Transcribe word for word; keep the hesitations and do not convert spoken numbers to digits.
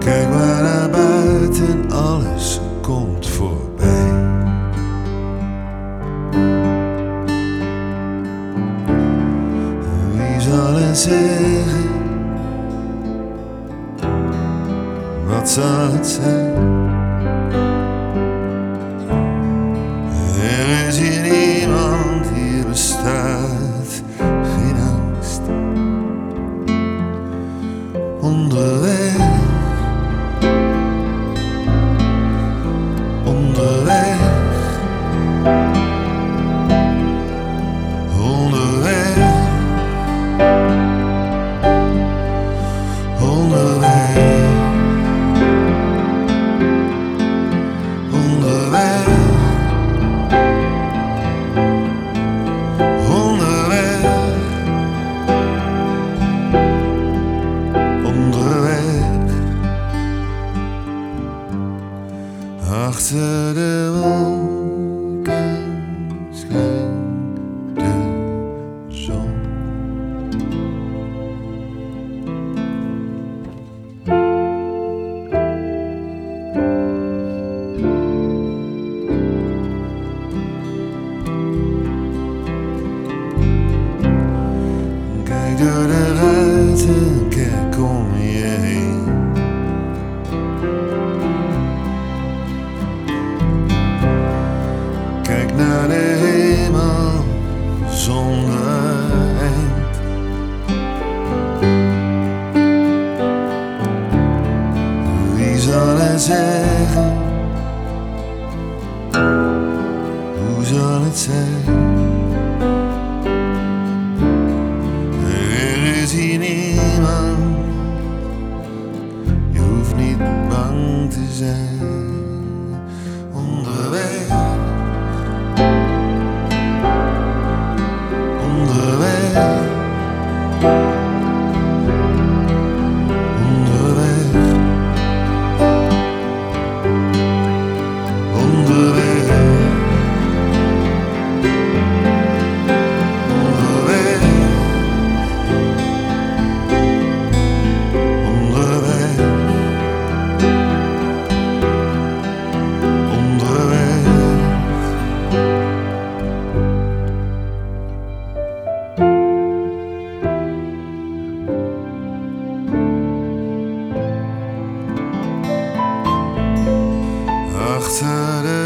Kijk maar naar buiten, alles komt voorbij. Wie zal het zeggen? Wat zal het zijn? Er is hier niemand, hier bestaat geen angst. Onderweg, onderweg, onderweg, onderweg, onderweg, onderweg, onderweg. Achter de wolken schijnt de zon. Kijk door de ruiten, kijk om je heen. Kijk naar de hemel zonder eind. Wie zal het zeggen? Hoe zal het zijn? Er is hier niemand, je hoeft niet bang te zijn. Onderweg, onderweg, onderweg, onderweg, onderweg, onderweg, onderweg. Achter de